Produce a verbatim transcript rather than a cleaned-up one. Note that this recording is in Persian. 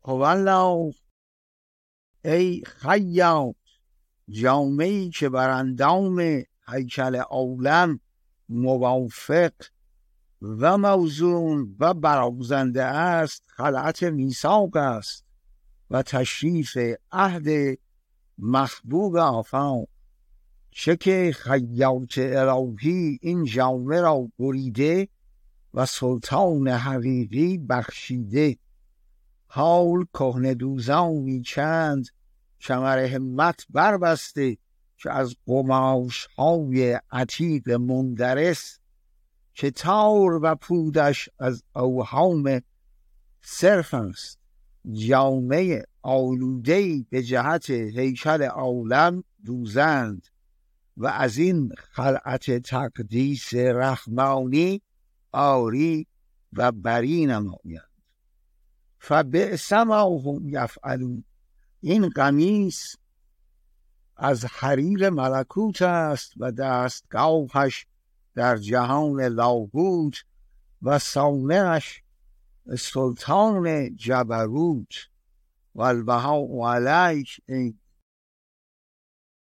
والله ای خیاط، جامه‌ای که بر اندام هیکل عالم موافق و موزون و برازنده است خلعت میثاق است و تشریف عهد محبوب آفاق. چه که خیاط الهی این جامه را بریده و سلطان حقیقی بخشیده. حال کهنه دوزانی چند کمر همت بربسته که از قماش های عتیق مندرس، که تار و پودش از اوهام صرف است. جامه آلوده‌ای به جهت هیکل عالم دوزند و از این خلعت تقدیس رحمانی آری و بری نمایند. فبئس ما هم یفعلون. این قمیص از حریر ملکوت است و دستگاهش در جهان لاهوت و صانعش سلطان جبروت. و البهاء علیک ای